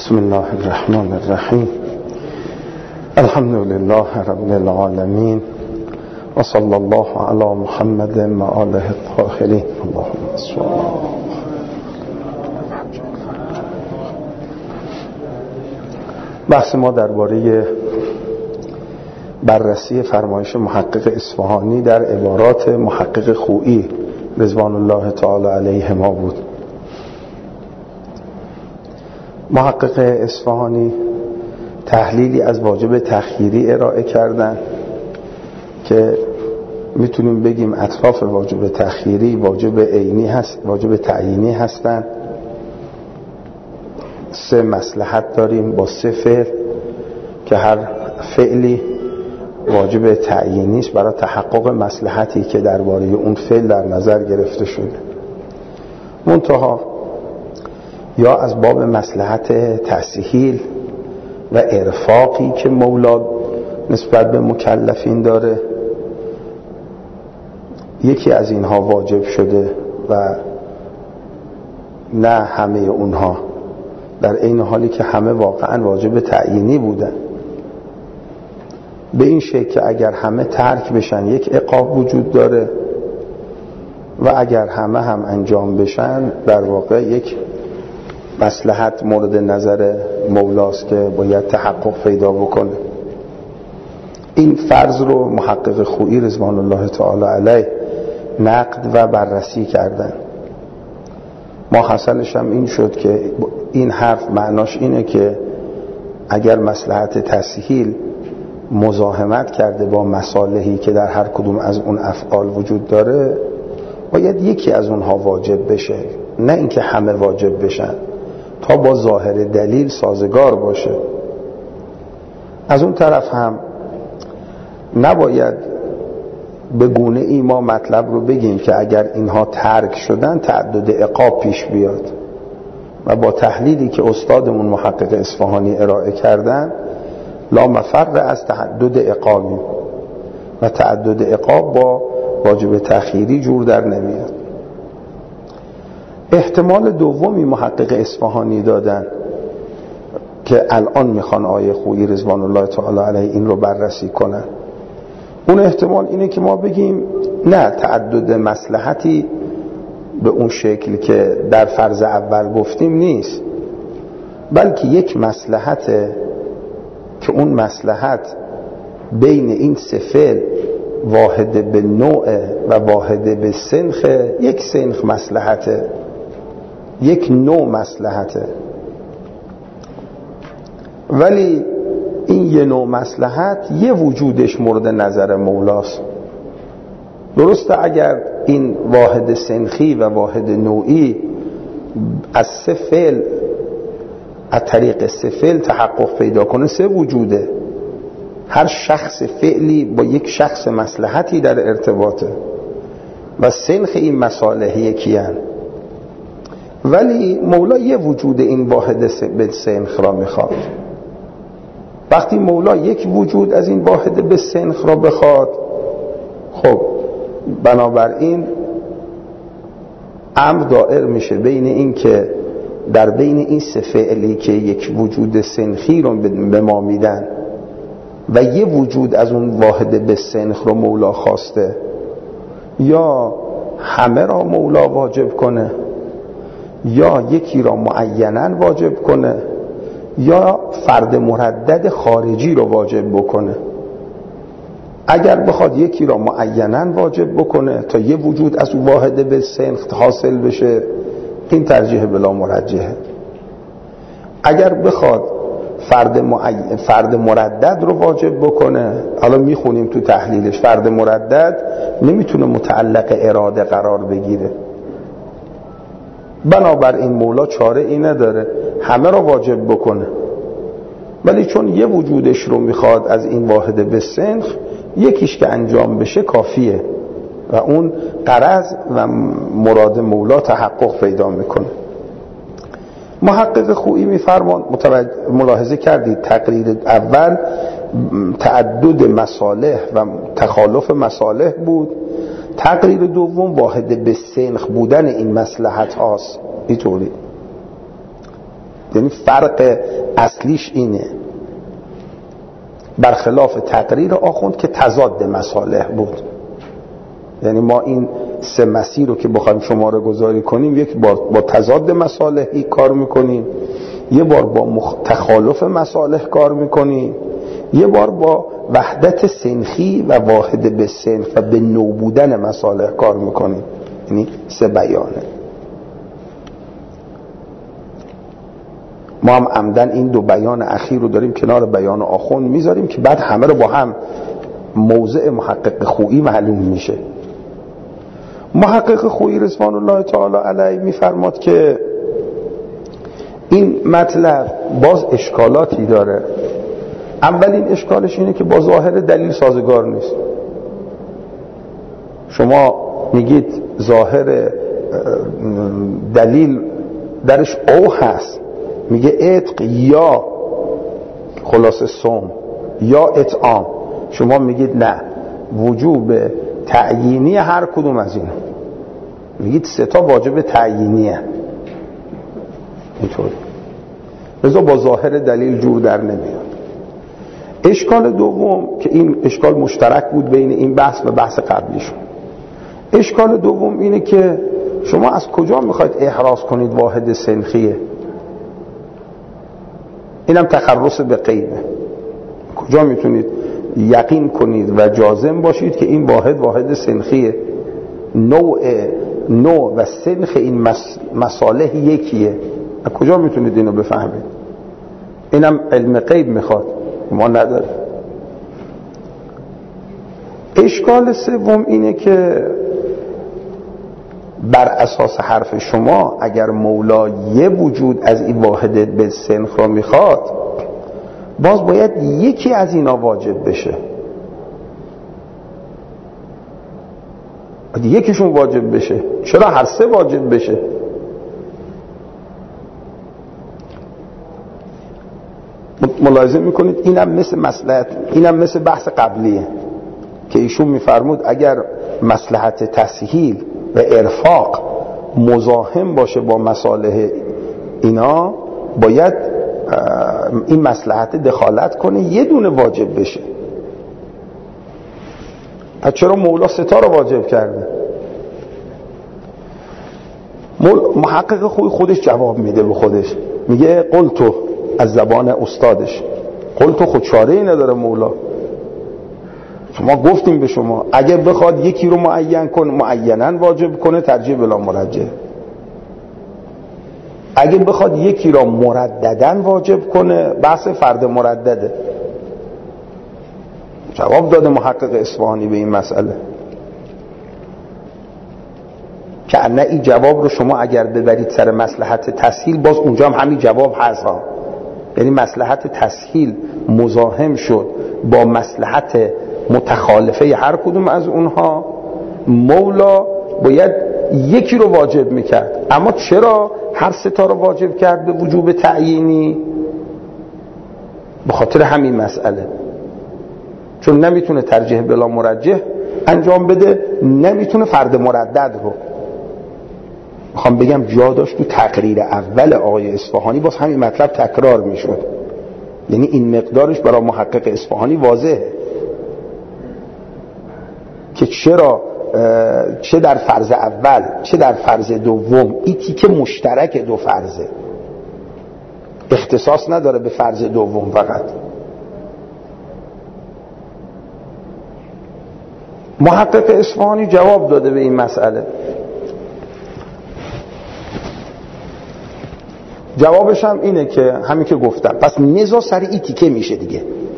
بسم الله الرحمن الرحیم. الحمد لله رب العالمین و صلی الله علی محمد و آله الطاهرین. اللهم صل. بحث ما درباره بررسی فرمایش محقق اصفهانی در عبارات محقق خویی رضوان الله تعالی علیهما بود. محقق اصفهانی تحلیلی از واجب تخییری ارائه کردن که میتونیم بگیم اطراف واجب تخییری واجب عینی هست، واجب تعیینی هستن. 3 مصلحت داریم با 3 فعل که هر فعلی واجب تعیینی است برای تحقق مصلحتی که درباره اون فعل در نظر گرفته شده. منتها یا از باب مصلحت تسهیل و ارفاقی که مولا نسبت به مکلفین داره، یکی از اینها واجب شده و نه همه اونها، در این حالی که همه واقعا واجب تعیینی بودن. به این شکل که اگر همه ترک بشن یک عقاب وجود داره و اگر همه هم انجام بشن در واقع یک مصلحت مورد نظر مولاست که باید تحقق پیدا بکنه. این فرض رو محقق خویی رضوان الله تعالی علیه نقد و بررسی کردن. ما حاصلش هم این شد که این حرف معناش اینه که اگر مصلحت تسهیل مزاحمت کرده با مصالحی که در هر کدوم از اون افعال وجود داره، باید یکی از اونها واجب بشه، نه اینکه همه واجب بشن تا با ظاهر دلیل سازگار باشه. از اون طرف هم نباید به گونه ای ما مطلب رو بگیم که اگر اینها ترک شدن تعدد عقاب پیش بیاد و با تحلیلی که استادمون محقق اصفهانی ارائه کردن لا مفر از تعدد عقابی و تعدد عقاب با واجب تخییری جور در نمیاد. احتمال دومی محقق اصفهانی دادن که الان میخوان آیه خویی رضوان الله تعالی علیه این رو بررسی کنن، اون احتمال اینه که ما بگیم نه، تعدد مصلحتی به اون شکل که در فرض اول گفتیم نیست، بلکه یک مصلحته که اون مصلحت بین این 3 فعل واحد به نوع و واحد به سنخ، یک سنخ مصلحته، یک نوع مصلحته. ولی این یه نوع مصلحت یه وجودش مورد نظر مولاست. درسته اگر این واحد سنخی و واحد نوعی از 3 فعل، از طریق 3 فعل تحقق پیدا کنه، 3 وجوده، هر شخص فعلی با یک شخص مصلحتی در ارتباطه و سنخ این مصالح یکیان. ولی مولا یه وجود این واحد به سنخ را میخواد. وقتی مولا یک وجود از این واحد به سنخ را بخواد، خب بنابراین امر دائر میشه بین این که در بین این 3 فعلی که یک وجود سنخی رو به ما میدن و یه وجود از اون واحد به سنخ رو مولا خواسته، یا همه را مولا واجب کنه یا یکی را معیناً واجب کنه یا فرد مردد خارجی رو واجب بکنه. اگر بخواد یکی را معیناً واجب بکنه تا یه وجود از واحد به سنخ حاصل بشه، این ترجیح بلا مرجحه. اگر بخواد فرد مردد رو واجب بکنه، حالا میخونیم تو تحلیلش، فرد مردد نمیتونه متعلق اراده قرار بگیره، بنابراین مولا چاره ای نداره همه را واجب بکنه، ولی چون یه وجودش رو میخواد از این واحد به سنخ، یکیش که انجام بشه کافیه و اون غرض و مراد مولا تحقق پیدا میکنه. محقق خویی میفرمان، ملاحظه کردید تقریر اول تعدد مصالح و تخالف مصالح بود، تقریر دوم واحد به سنخ بودن این مصلحت هاست. اینطوری یعنی فرق اصلیش اینه، برخلاف تقریر آخوند که تضاد مصالح بود. یعنی ما این سه مسیر رو که بخوایم شماره گذاری کنیم، یک بار با تضاد مصالحی کار میکنیم، یه بار با تخالف مصالح کار میکنیم، یه بار با وحدت سنخی و واحد به سنخ و به نو بودن مصالح کار میکنیم. یعنی سه بیانه. ما هم عمدن این دو بیان اخیر رو داریم کنار بیان آخوند میذاریم که بعد همه رو با هم موضع محقق خویی معلوم میشه. محقق خویی رضوان الله تعالی علیه میفرماد که این مطلب باز اشکالاتی داره. اولین اشکالش اینه که با ظاهر دلیل سازگار نیست. شما میگید ظاهر دلیل درش او هست، میگه عتق یا خلاص صوم یا اطعام، شما میگید نه، وجوب تعیینی هر کدوم از این، میگید سه تا واجب تعیینیه. اینطوری لذا با ظاهر دلیل جور در نمیاد. اشکال دوم که این اشکال مشترک بود بین این بحث و بحث قبلیشون، اشکال دوم اینه که شما از کجا میخواید احراز کنید واحد سنخیه؟ اینم تخرص به غیبه. کجا میتونید یقین کنید و جازم باشید که این واحد سنخیه؟ نوع و سنخ این مصالح یکیه. کجا میتونید اینو بفهمید؟ اینم علم غیب میخواد، ما نداره. اشکال سوم اینه که بر اساس حرف شما اگر مولا یه وجود از این واحد به سنخ رو میخواد، باز باید یکی از اینا واجب بشه. یکیشون واجب بشه، چرا هر سه واجب بشه؟ ملاحظه میکنید اینم مثل مصلحت، اینم مثل بحث قبلیه که ایشون میفرمود اگر مصلحت تسهیل و ارفاق مزاحم باشه با مصالح اینا، باید این مصلحت دخالت کنه یه دونه واجب بشه. پس چرا مولا ستا رو واجب کرده؟ محقق خودش جواب میده به خودش، میگه قلتو، از زبان استادش، قلتو خود چاره ای نداره مولا. شما گفتیم به شما اگه بخواد یکی رو معین کنه، معیناً واجب کنه، ترجیح بلا مرجح. اگه بخواد یکی را مردداً واجب کنه، بحث فرد مردده. جواب داده محقق اصفهانی به این مسئله که نه این جواب رو شما اگر ببرید سر مصلحت تسهیل، باز اونجا هم همین جواب هست ها. یعنی مصلحت تسهیل مزاحم شد با مصلحت متخالفه هر کدوم از اونها، مولا باید یکی رو واجب میکرد. اما چرا هر سه تا رو واجب کرد به وجوب تعیینی؟ به خاطر همین مسئله، چون نمیتونه ترجیح بلا مرجح انجام بده، نمیتونه فرد مردد رو. میخوام بگم جا داشت تو تقریر اول آقای اصفهانی باز همین مطلب تکرار میشد. یعنی این مقدارش برای محقق اصفهانی واضحه که چرا چه در فرض اول چه در فرض دوم این تیکه مشترک دو فرضه، اختصاص نداره به فرض دوم فقط. محقق اصفهانی جواب داده به این مسئله. جوابش هم اینه که همین که گفتم، پس نزا سر این تیکه میشه دیگه.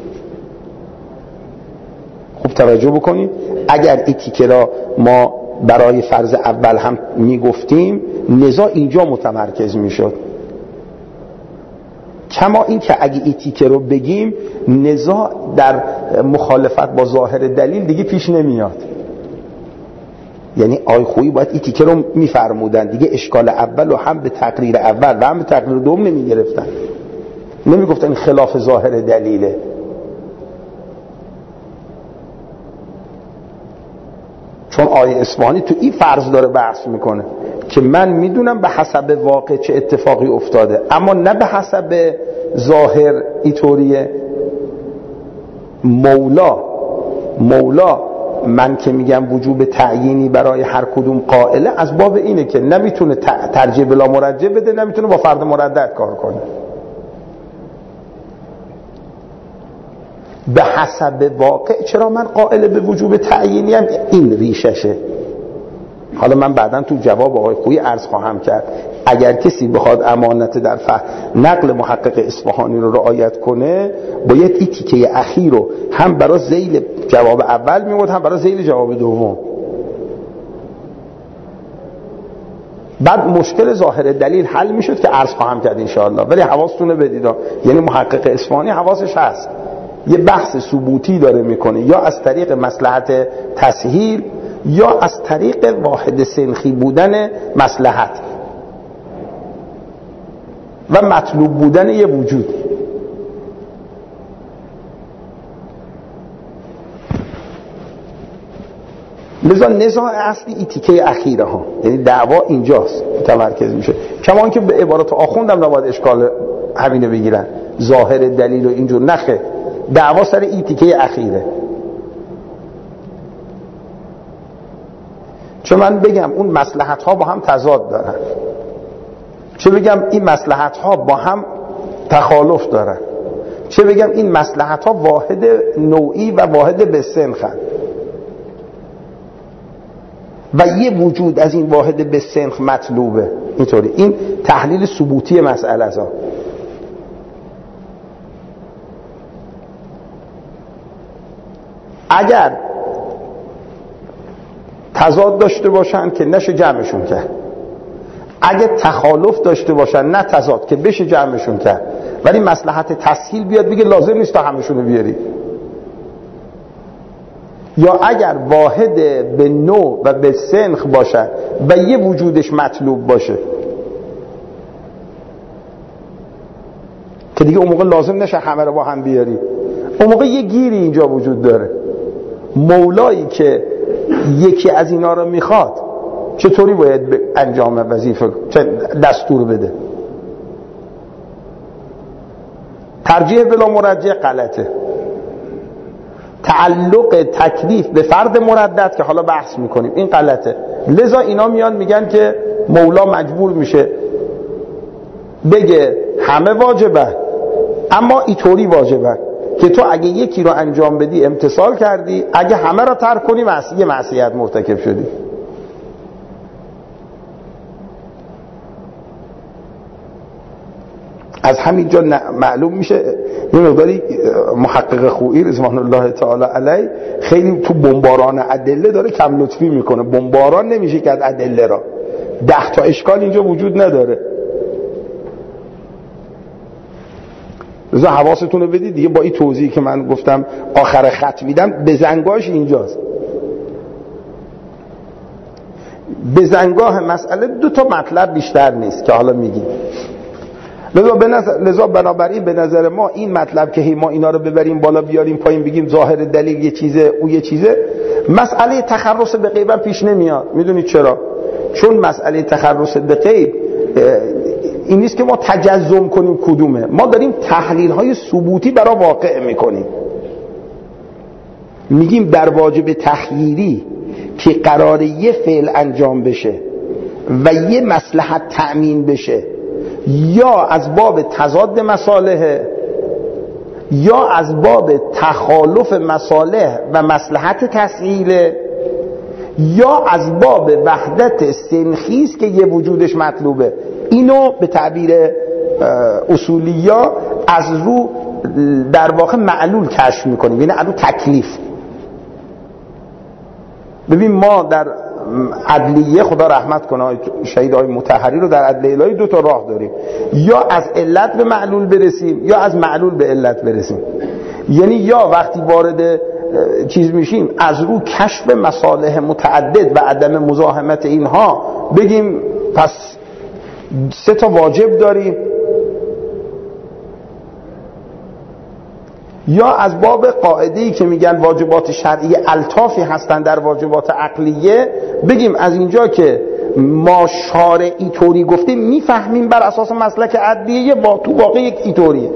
خوب توجه بکنید، اگر این تیکه را ما برای فرض اول هم میگفتیم، نزا اینجا متمرکز میشد. کما این که اگه این تیکه رو بگیم، نزا در مخالفت با ظاهر دلیل دیگه پیش نمیاد. یعنی آی خویی باید این تیکه رو میفرمودن دیگه، اشکال اول رو هم به تقریر اول و هم به تقریر دوم نمیگرفتن، نمیگفتن خلاف ظاهر دلیله. چون آیه اصفهانی تو این فرض داره بحث میکنه که من میدونم به حسب واقع چه اتفاقی افتاده، اما نه به حسب ظاهر اینطوریه. مولا من که میگم وجوب تعیینی برای هر کدوم قائله، از باب اینه که نمیتونه ترجیح بلا مرجح بده، نمیتونه با فرد مردد کار کنه. به حسب واقع چرا من قائل به وجوب تعیینی هم؟ این ریششه. حالا من بعداً تو جواب آقای خویی عرض خواهم کرد اگر کسی بخواد امانت در نقل محقق اصفهانی رو رعایت کنه، باید این تیکه اخیر رو هم برای ذیل جواب اول میمود، هم برای ذیل جواب دوم. بعد مشکل ظاهر دلیل حل میشد که عرض خواهم کرد انشاءالله. ولی حواستون بدید، یعنی محقق اصفهانی حواسش هست، یه بحث ثبوتی داره میکنه، یا از طریق مصلحت تسهیل یا از طریق واحد سنخی بودن مصلحت و مطلوب بودن یه وجود. لذا نزاع اصلی این تیکه اخیره ها، یعنی دعوا اینجاست متمرکز میشه. کمان که به عبارات آخوندم نباید اشکال همینه بگیرن، ظاهر دلیل و اینجور نخه، دعوا سر این تیکه اخیره. چون من بگم اون مصلحت ها با هم تضاد دارن، چه بگم این مصلحت ها با هم تخالف دارن، چه بگم این مصلحت ها واحد نوعی و واحد به سنخن و یه وجود از این واحد به سنخ مطلوبه. اینطوری این تحلیل ثبوتی مسئله است. اگر تضاد داشته باشن که نشه جمعشون کرد، اگه تخالف داشته باشن نه تضاد که بشه جمعشون کرد، ولی مصلحت تسهیل بیاد بگه لازم نیست تا همشونو بیاری، یا اگر واحد به نوع و به سنخ باشه و یه وجودش مطلوب باشه که دیگه اون موقع لازم نشه همه رو با هم بیاری، اون موقع یه گیری اینجا وجود داره. مولایی که یکی از اینا رو میخواد چطوری باید انجام وظیفه دستور بده؟ ترجیح بلا مرجح غلطه، تعلق تکلیف به فرد مردد که حالا بحث میکنیم این غلطه. لذا اینا میان میگن که مولا مجبور میشه بگه همه واجبه، اما اینطوری واجبه که تو اگه یکی رو انجام بدی امتثال کردی، اگه همه رو ترک کنی معصیت مرتکب شدی. از همینجا معلوم میشه یه مقداری محقق خویی رضوان الله تعالی علیه خیلی تو بمباران ادله داره کم لطفی میکنه. بمباران نمیشه کرد ادله را، 10 تا اشکال اینجا وجود نداره. لذا حواستون رو بدید دیگه، با این توضیحی که من گفتم آخر خط میدم، بزنگاهش اینجاست. بزنگاه مسئله 2 تا مطلب بیشتر نیست که حالا میگیم. لذا بنابراین به نظر ما این مطلب که ما اینا رو ببریم بالا بیاریم پایین بگیم ظاهر دلیل یه چیزه او یه چیزه، مسئله تخرص به غیب پیش نمیاد. میدونید چرا؟ چون مسئله تخرص به غیب این نیست که ما تجزم کنیم کدومه، ما داریم تحلیل های ثبوتی برای واقع میکنیم. میگیم در واجب تخییری که قرار یه فعل انجام بشه و یه مصلحت تأمین بشه، یا از باب تضاد مصالح یا از باب تخالف مصالح و مصلحت تسهیل، یا از باب وحدت سنخیست که یه وجودش مطلوبه. اینو به تعبیر اصولیا از رو در واقع معلول کشف میکنیم، یعنی از رو تکلیف. ببین ما در عدلیه خدا رحمت کنه شهیدای مطهری رو در عدلیه الهی 2 تا راه داریم، یا از علت به معلول برسیم یا از معلول به علت برسیم. یعنی یا وقتی وارد چیز میشیم از رو کشف مصالح متعدد و عدم مزاحمت اینها بگیم پس 3 تا واجب داریم، یا از باب قاعده‌ای که میگن واجبات شرعی الطافی هستن در واجبات عقلیه بگیم از اینجا که ما شارع اینطوری گفته میفهمیم بر اساس مسلک عدلیه، با تو واقع یک اینطوریه.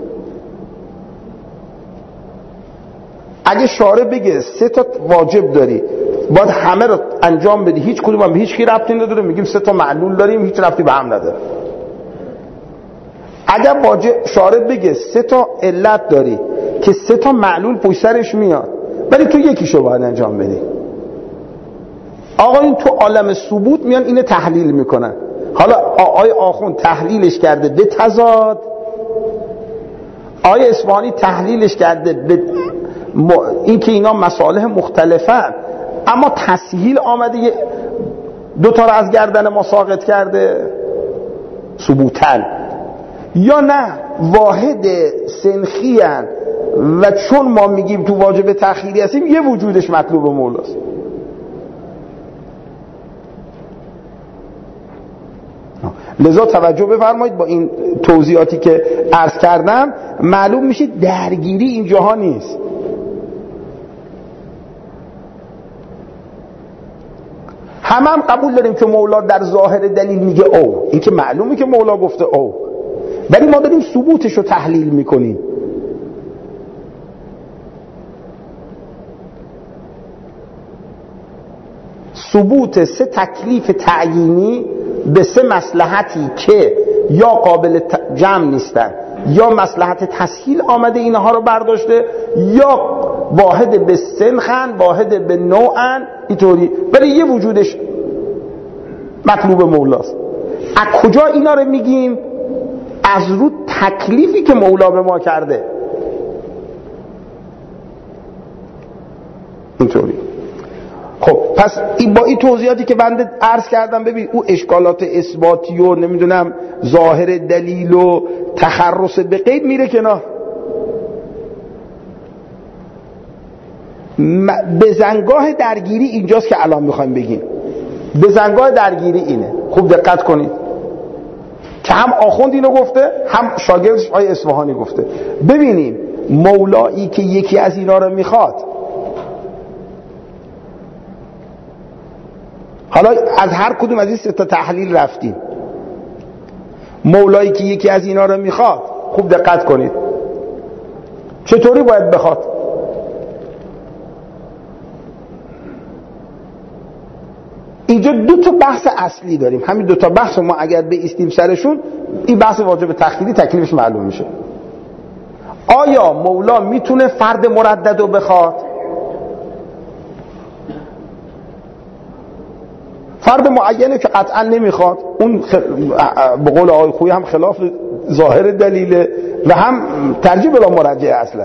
اگه شارع بگه 3 تا واجب داری باید همه رو انجام بدی، هیچ کدوم هم به هیچ کی ربطی نداره، میگیم 3 تا معلول داریم هیچ ربطی به هم نداره. اگر واجب شارع بگه 3 تا علت داری که 3 تا معلول پشت سرش میاد ولی تو یکیشو باید انجام بدی، آقا این تو عالم ثبوت میان اینو تحلیل میکنن. حالا آقای آخوند تحلیلش کرده به تضاد، آقای اصفهانی تحلیلش کرده به این که اینا مصالح مختلفن، اما تسهیل آمده 2 تا رو از گردن ما ساقط کرده ثبوتن، یا نه واحد سنخی هن و چون ما میگیم تو واجب تأخیری هستیم یه وجودش مطلوب مولاست. لذا توجه بفرمایید، با این توضیحاتی که عرض کردم معلوم میشه درگیری اینجاها نیست. هم قبول داریم که مولا در ظاهر دلیل میگه او، این که معلومه که مولا گفته او، ولی ما داریم ثبوتش رو تحلیل میکنیم. ثبوت 3 تکلیف تعیینی به 3 مصلحتی که یا قابل جمع نیستن یا مصلحت تسهیل آمده اینها رو برداشته، یا واحد به سنخن واحد به نوعن اینطوری، ولی یه وجودش مطلوب مولاست. از کجا اینا رو میگیم؟ از رو تکلیفی که مولا به ما کرده. اینطوری. خب پس با این توضیحاتی که بنده عرض کردم، ببین او اشکالات اثباتی و نمیدونم ظاهر دلیل و تخرص به قید میره کنار. بزنگاه درگیری اینجاست که الان میخوایم بگیم. بزنگاه درگیری اینه، خوب دقت کنید که هم آخوند اینو گفته هم شاگردش آقای اصفهانی گفته. ببینیم مولایی که یکی از اینا رو میخواد، حالا از هر کدوم از این 3 تا تحلیل رفتیم، مولایی که یکی از اینا رو میخواد، خوب دقت کنید چطوری باید بخواد؟ اینجا 2 تا بحث اصلی داریم، همین 2 تا بحث ما اگر بایستیم سرشون این بحث واجب تخیلی تکلیفش معلوم میشه. آیا مولا میتونه فرد مردد رو بخواد؟ فرد معینه که قطعا نمیخواد، اون به قول آقای خویی هم خلاف ظاهر دلیله و هم ترجیح بلا مرجع اصلا.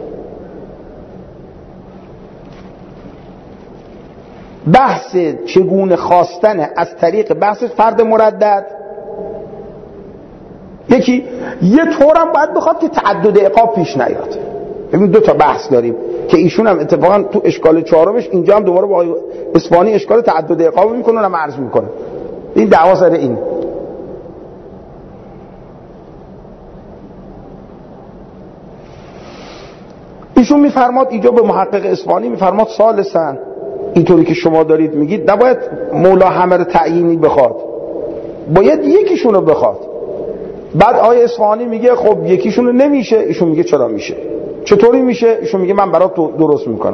بحث چگونه خواستن از طریق بحث فرد مردد، یکی یه طورم باید بخواد که تعدد عقاب پیش نیاد. ببین 2 تا بحث داریم که ایشون هم اتفاقا تو اشکال 4مش اینجا هم دوباره با اصفهانی اشکال تعدد عقاب میکنه و هم عرض میکنه. این دعوا سر این. ایشون میفرماد اینجا به محقق اصفهانی میفرماد ثالثاً، اینطوری که شما دارید میگید نباید مولا همه رو تعیینی بخواد، باید یکیشون رو بخواد. بعد آقای اصفهانی میگه خب یکیشون رو نمیشه. ایشون میگه چرا میشه؟ چطوری میشه؟ ایشون میگه من برات درست میکنم.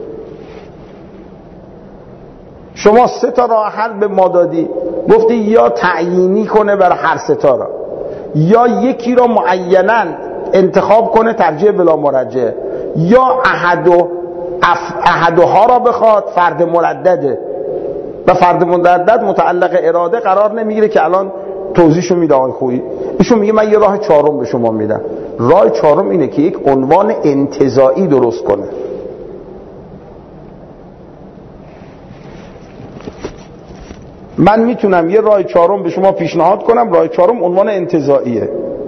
شما 3 تا راه حل به ما دادی، گفتی یا تعیینی کنه بر هر 3 تا را، یا یکی را معیناً انتخاب کنه ترجیح بلا مرجع، یا احدها را بخواد فرد مردده و فرد مردد متعلق اراده قرار نمیگیره که الان توضیحشو میده آقای خویی. ایشون میگه من یه راه 4 به شما میدم. راه 4 اینه که یک عنوان انتزاعی درست کنه. من میتونم یه راه 4 به شما پیشنهاد کنم، راه 4 عنوان انتزاعیه.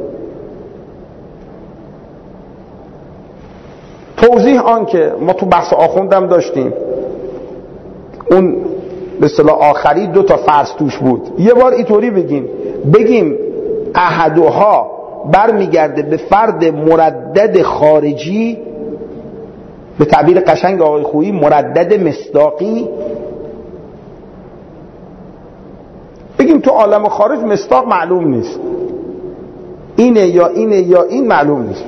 توضیح آن که ما تو بحث آخوندم داشتیم، اون به اصطلاح آخری 2 تا فرض توش بود. یه بار اینطوری بگیم احدها برمیگرده به فرد مردد خارجی، به تعبیر قشنگ آقای خویی مردد مصداقی، بگیم تو عالم خارج مصداق معلوم نیست، اینه یا اینه یا این معلوم نیست.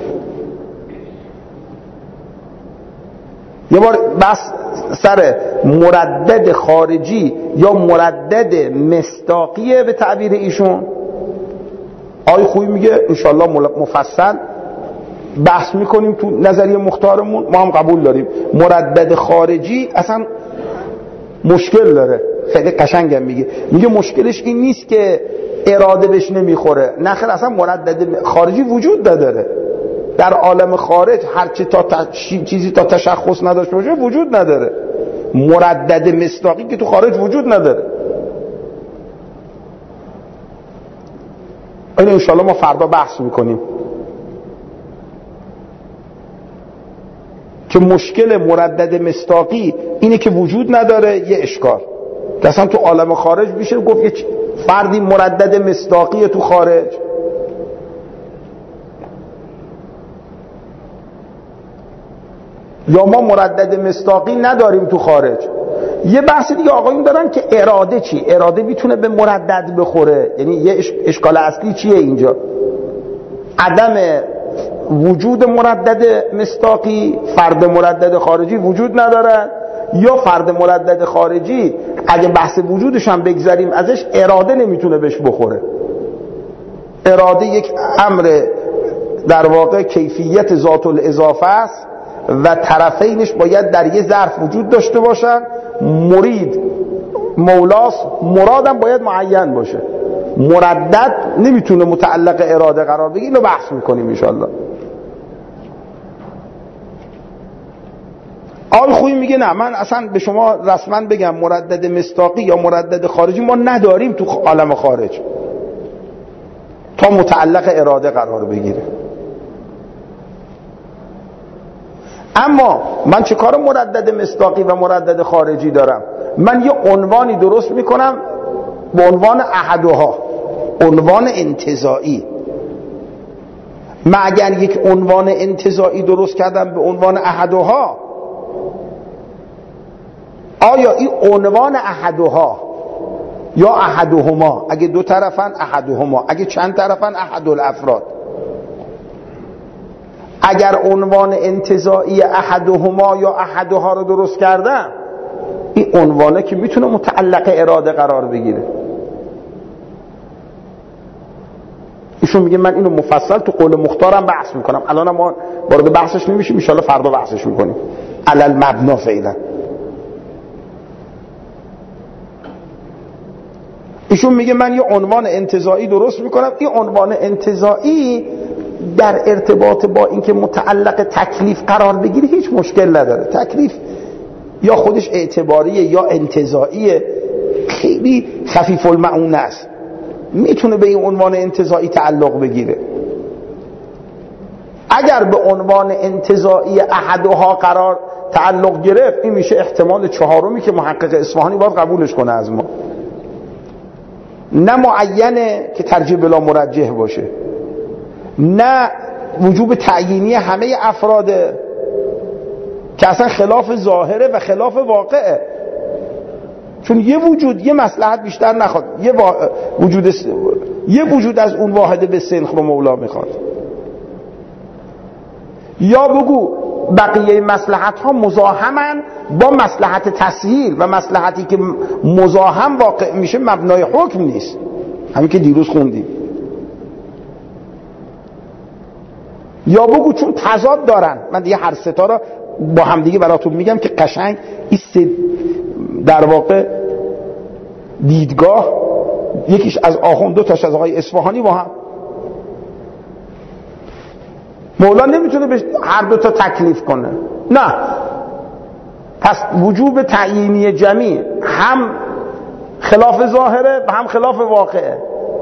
یه بار بس سر مردد خارجی یا مردد مصداقیه به تعبیر ایشون. آقای خویی میگه انشالله مفصل بحث میکنیم تو نظریه مختارمون، ما هم قبول داریم مردد خارجی اصلا مشکل داره. خیلی قشنگم میگه مشکلش این نیست که اراده بهش نمیخوره، نه خیر، اصلا مردد خارجی وجود نداره. در عالم خارج هرچی چیزی تا تشخص نداشته باشه وجود نداره. مردد مصداقی که تو خارج وجود نداره. این انشالله ما فردا بحث میکنیم که مشکل مردد مصداقی اینه که وجود نداره، یه اشکال که اصلا تو عالم خارج میشه گفت یه فردی مردد مصداقی تو خارج. یا ما مردد مصداقی نداریم تو خارج. یه بحث دیگه آقایون دارن که اراده چی؟ اراده میتونه به مردد بخوره، یعنی یه اشکال اصلی چیه اینجا؟ عدم وجود مردد مصداقی، فرد مردد خارجی وجود ندارن، یا فرد مردد خارجی اگه بحث وجودش هم بگذاریم ازش اراده نمیتونه بهش بخوره. اراده یک امر در واقع کیفیت ذات الاضافه است و طرفینش باید در یه ظرف وجود داشته باشن. مرید مولاست، مرادم باید معین باشه. مردد نمیتونه متعلق اراده قرار بگیره. اینو بحث میکنیم انشالله. آقای خویی میگه نه، من اصلا به شما رسما بگم مردد مصداقی یا مردد خارجی ما نداریم تو عالم خارج تا متعلق اراده قرار بگیره. اما من چه کار مردد مصداقی و مردد خارجی دارم؟ من یه عنوانی درست میکنم به عنوان احدها، عنوان انتزاعی. من اگر یک عنوان انتزاعی درست کردم به عنوان احدها، آیا این عنوان احدها یا احدهما، اگه دو طرفن احدهما، اگه چند طرفن احدالافراد، اگر عنوان انتزاعی احدهما یا احدها رو درست کردم، این عنوانه که میتونه متعلق اراده قرار بگیره. ایشون میگه من اینو مفصل تو قول مختارم بحث میکنم، الان ما وارد بحثش نمیشیم، ان شاءالله فردا بحثش میکنیم علل مبنا فعلا. ایشون میگه من یه عنوان انتزاعی درست میکنم، این عنوان انتزاعی در ارتباط با اینکه متعلق تکلیف قرار بگیره هیچ مشکل نداره. تکلیف یا خودش اعتباریه یا انتزاعیه، خیلی خفیف المعونه است، میتونه به این عنوان انتزاعی تعلق بگیره. اگر به عنوان انتزاعی احدها قرار تعلق گرفت، این میشه احتمال چهارمی که محقق اصفهانی باید قبولش کنه از ما. نه معینه که ترجیح بلا مرجح باشه، نه وجوب تعیینی همه افراده که اصلا خلاف ظاهره و خلاف واقعه. چون یه مصلحت بیشتر نخواد، یه وجود از اون واحده به سنخ رو مولا میخواد. یا بگو بقیه مصلحت ها مزاحمن با مصلحت تسهیل و مصلحتی که مزاحم واقع میشه مبنای حکم نیست، همین که دیروز خوندیم. یا بگو چون تضاد دارن. من دیگه هر ستا رو با هم دیگه براتون میگم که قشنگ این در واقع دیدگاه، یکیش از آخوند، دو تاش از آقای اصفهانی با هم. مولا نمیتونه به هر دو تا تکلیف کنه، نه. پس وجوب تعیینی جمعی هم خلاف ظاهره و هم خلاف واقعه.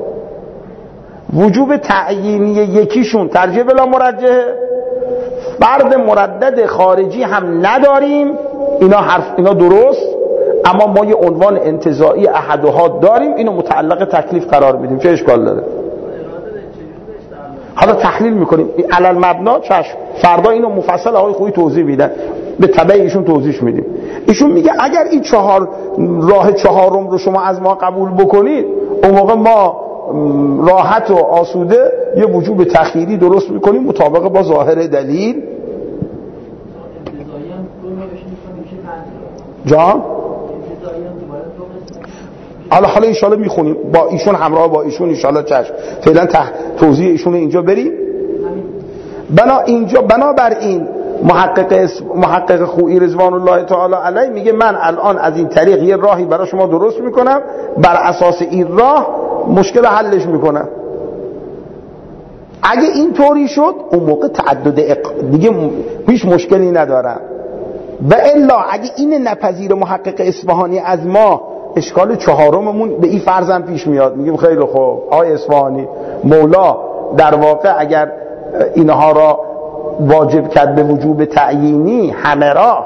وجوب تعیینی یکیشون ترجیح بلا مرجحه. فرد مردد خارجی هم نداریم، اینا درست، اما ما یه عنوان انتزاعی احدها داریم، اینو متعلق تکلیف قرار میدیم. چه اشکال داره؟ حالا تحلیل میکنیم علل مبنا. چشم، فردا اینو مفصل آقای خویی توضیح میدن، به تبع ایشون توضیح میدیم. ایشون میگه اگر این راه چهارم رو شما از ما قبول بکنید، اون موقع ما راحت و آسوده یه وجوب تخییری درست میکنیم مطابق با ظاهر دلیل. جان حالا انشالله میخونیم با ایشون، همراه با ایشون انشالله. چشم، فعلا توضیح ایشون اینجا بریم. بنابراین محقق خویی رضوان الله تعالی علیه میگه من الان از این طریق یه راهی برای شما درست میکنم، بر اساس این راه مشکل حلش میکنم. اگه این طوری شد اون موقع تعدد دیگه هیچ مشکلی ندارم. و الا اگه این نپذیر محقق اصفهانی از ما، اشکال چهارممون به این فرضم پیش میاد. میگیم خیلی خوب آقای اصفهانی، مولا در واقع اگر اینها را واجب کرد به وجوب تعیینی همه را،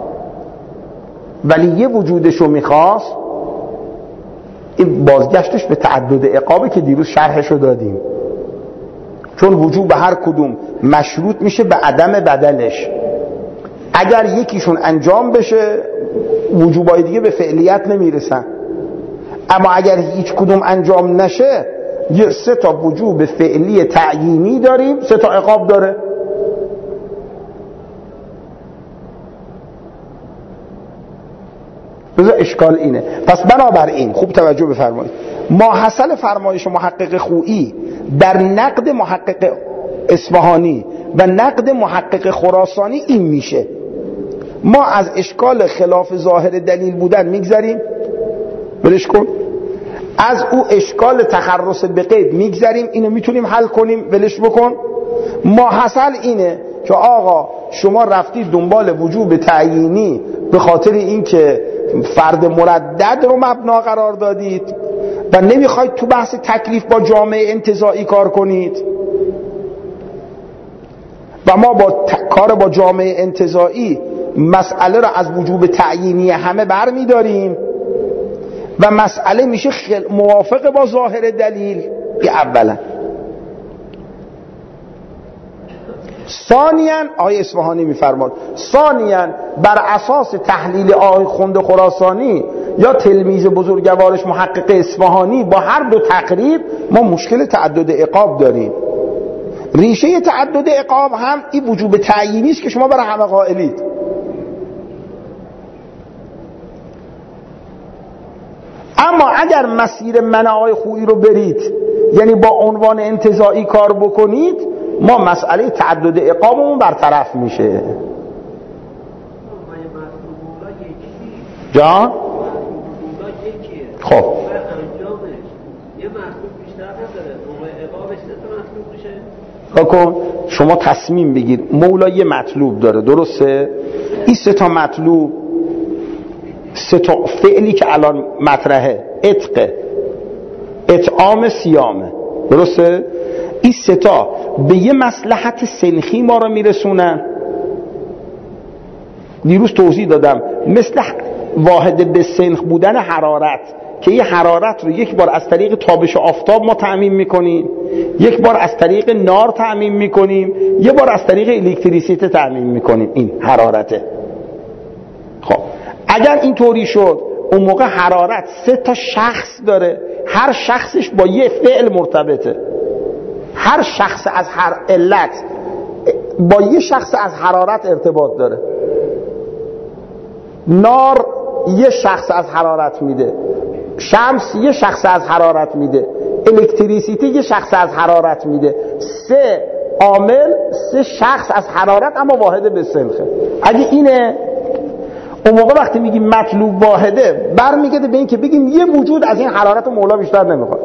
ولی یه وجودشو میخواست، این بازگشتش به تعدد عقابه که دیروز شرحشو دادیم. چون وجوب هر کدوم مشروط میشه به عدم بدلش. اگر یکیشون انجام بشه وجوبای دیگه به فعلیت نمیرسن، اما اگر هیچ کدوم انجام نشه یه 3 تا وجوب فعلی تعیینی داریم، 3 تا عقاب داره. بذار اشکال اینه. پس بنابراین خوب توجه بفرمایید، ماحصل فرمایش محقق خویی در نقد محقق اصفهانی و نقد محقق خراسانی این میشه: ما از اشکال خلاف ظاهر دلیل بودن میگذریم، ولش کن. از او اشکال تخرص به قید میگذریم، اینو میتونیم حل کنیم، ولش بکن. ماحصل اینه که آقا شما رفتید دنبال وجوب تعیینی به خاطر اینکه فرد مردد رو مبنا قرار دادید و نمیخواید تو بحث تکلیف با جامعه انتزاعی کار کنید، و ما با کار با جامعه انتزاعی مسئله را از وجوب تعیینی همه برمیداریم و مسئله میشه موافق با ظاهر دلیل. این اولا. ثانیاً آقای اصفهانی میفرماد، ثانیاً بر اساس تحلیل آقای خند خراسانی یا تلمیذ بزرگوارش محقق اصفهانی با هر دو تقریب ما مشکل تعدد عقاب داریم. ریشه تعدد عقاب هم این وجوب تعیینی است که شما برای همه قائلید. اما اگر مسیر من آقای خویی رو برید، یعنی با عنوان انتزاعی کار بکنید، ما مسئله تعدد عقابمون برطرف میشه. جان؟ خب کن شما تصمیم بگیر. مولا یه مطلوب داره، درسته؟ این 3 تا مطلوب، 3 تا فعلی که الان مطرحه: عتق، اطعام، صیامه، درسته؟ این 3 تا به یه مصلحت سنخی ما رو میرسونن. دیروز توضیح دادم مثل واحد به سنخ بودن حرارت، که یه حرارت رو یک بار از طریق تابش آفتاب ما تأمین میکنیم، یک بار از طریق نار تأمین میکنیم، یه بار از طریق الکتریسیته تأمین میکنیم. این حرارته. خب اگر این طوری شد اون موقع حرارت 3 تا شخص داره، هر شخصش با یه فعل مرتبطه. هر شخص از هر علت با یه شخص از حرارت ارتباط داره. نار یه شخص از حرارت میده، شمس یه شخص از حرارت میده، الکتریسیته یه شخص از حرارت میده. 3 عامل، 3 شخص از حرارت، اما واحده به سنخه. اگه اینه اون موقع وقتی میگیم مطلوب واحده برمیگرده به این که بگیم یه وجود از این حرارت مولا بیشتر نمیخواد.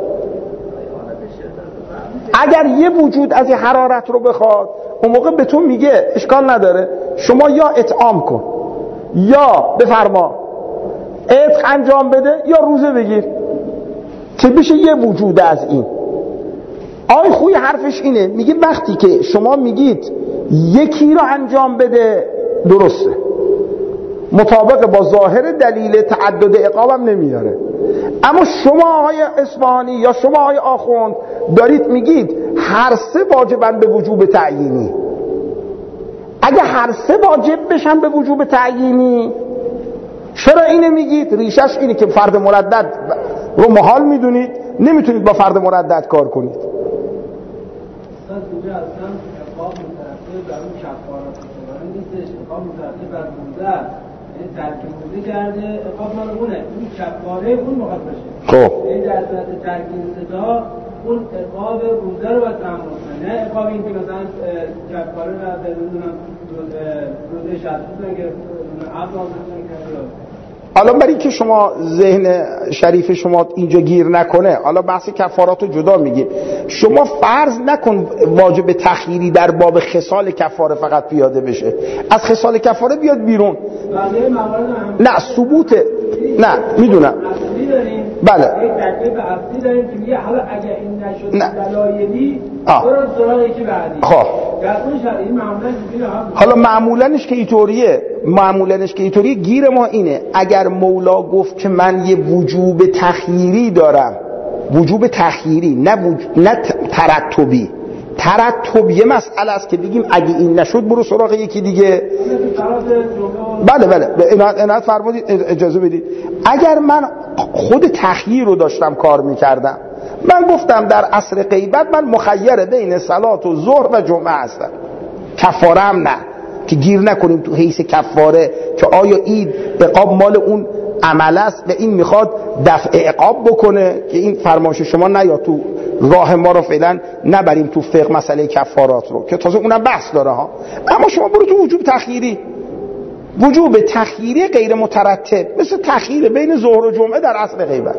اگر یه وجود از این حرارت رو بخواد اون موقع به تو میگه اشکال نداره، شما یا اطعام کن یا بفرما عتق انجام بده یا روزه بگیر که بشه یه وجود از این. آقای خویی حرفش اینه، میگه وقتی که شما میگید یکی رو انجام بده درسته، مطابق با ظاهر دلیل تعدد عقابم نمیاره. اما شما آقای اصفهانی یا شما آقای آخوند دارید میگید هر 3 واجبن به وجوب تعیینی. اگه هر 3 واجب بشن به وجوب تعیینی، چرا اینه میگید؟ ریشش اینه که فرد مردد رو محال میدونید نمیتونید با فرد مردد کار کنید. ترک موزه کرده اقاب مال اونه، اون کفاره اون مخاطب بشه. خب این در صورت ترک ستا اون اقاب روزه رو باید تحمل کنه، نه اقاب این که مثلا کفاره رو بدونم روزه 60 روز گرفت عبد کرده. حالا برای که شما ذهن شریف شما اینجا گیر نکنه، حالا بحث کفارات رو جدا میگیم. شما فرض نکن واجب تخییری در باب خصال کفاره فقط پیاده بشه، از خصال کفاره بیاد بیرون. نه ثبوت، نه میدونم، بله یک تکلیف اصلی داریم که میگه حالا اگه این نشد دلایلی برو سراغ یکی بعدی. خب این حالا معمولنش که اینطوریه، گیر ما اینه اگر مولا گفت که من یه وجوب تخییری دارم، وجوب تخییری نه ترتبی. ترتب یه مسئله است که بگیم اگه این نشد برو سراغ یکی دیگه. بله عنایت فرمودید، اجازه بدید. اگر من خود تخییر رو داشتم کار میکردم، من گفتم در عصر غیبت من مخیر بین صلات و ظهر و جمعه هستم، کفاره هم نه که گیر نکنیم تو حیث کفاره که آیا این عقاب مال اون عمل است و این میخواد دفع عقاب بکنه، که این فرمایش شما نیا تو راه ما رو فعلا نبریم تو فقه مسئله کفارات رو که تازه اونم بحث داره ها. اما شما برو تو وجوب تخییری، وجوب تخییری غیر مترتب مثل تخییر بین ظهر و جمعه در عصر غیبت.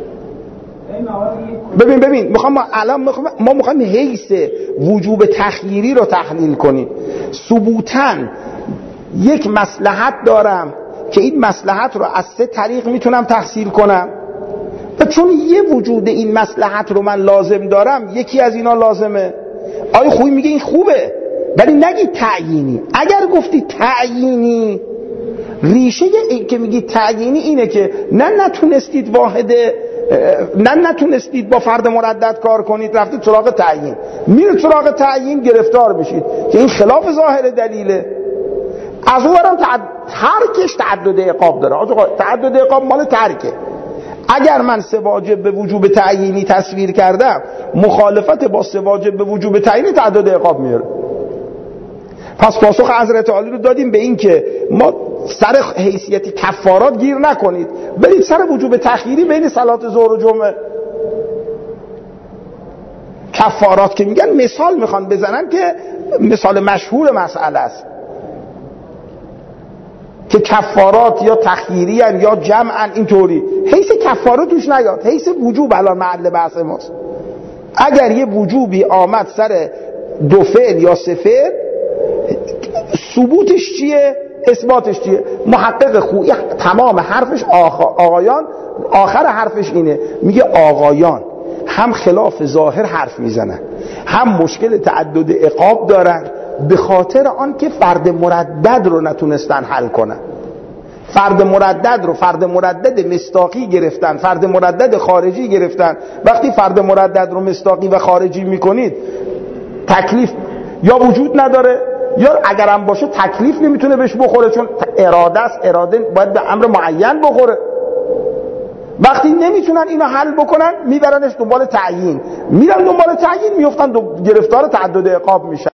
ببین ما میخوایم حیث وجوب تخییری رو تحلیل کنیم. ثبوتاً یک مصلحت دارم که این مصلحت رو از 3 طریق میتونم تحصیل کنم و چون یه وجود این مصلحت رو من لازم دارم، یکی از اینا لازمه. آیا خوبی میگه این خوبه، ولی نگی تعیینی. اگر گفتی تعیینی، ریشه این که میگی تعیینی اینه که نتونستید با فرد مردد کار کنید، رفتید سراغ تعیین. میرید سراغ تعیین گرفتار بشید که این خلاف ظاهر دلیله. از اونورم ترکش تعدد عقاب داره. آقا تعدد عقاب مال ترکه. اگر من 3 واجب به وجوب تعیینی تصویر کردم، مخالفت با 3 واجب به وجوب تعیینی تعدد عقاب میاره. پس پاسخ حضرت عالی رو دادیم به این که ما سر حیثیت کفارات گیر نکنید، برید سر وجوب تخییری بین صلات ظهر و جمعه. کفارات که میگن مثال میخوان بزنن که مثال مشهور مسئله است که کفارات یا تخییری یا جمعا اینطوری، حیث کفاره توش نیاد، حیث وجوب الان محل بحث ماست. اگر یه وجوبی آمد سر 2 فعل یا 3 فعل، ثبوتش چیه؟ اثباتش چیه؟ محقق خویی تمام حرفش آقایان، آخر حرفش اینه، میگه آقایان هم خلاف ظاهر حرف میزنن، هم مشکل تعدد عقاب دارن، به خاطر آن که فرد مردد رو نتونستن حل کنن. فرد مردد مصداقی گرفتن، فرد مردد خارجی گرفتن. وقتی فرد مردد رو مصداقی و خارجی میکنید، تکلیف یا وجود نداره یا اگرم باشه تکلیف نمیتونه بهش بخوره، چون اراده است، اراده باید به امر معین بخوره. وقتی نمیتونن اینو حل بکنن، میبرنش دنبال تعیین، میرن دنبال تعیین، میفتن گرفتار تعدد عقاب میشن.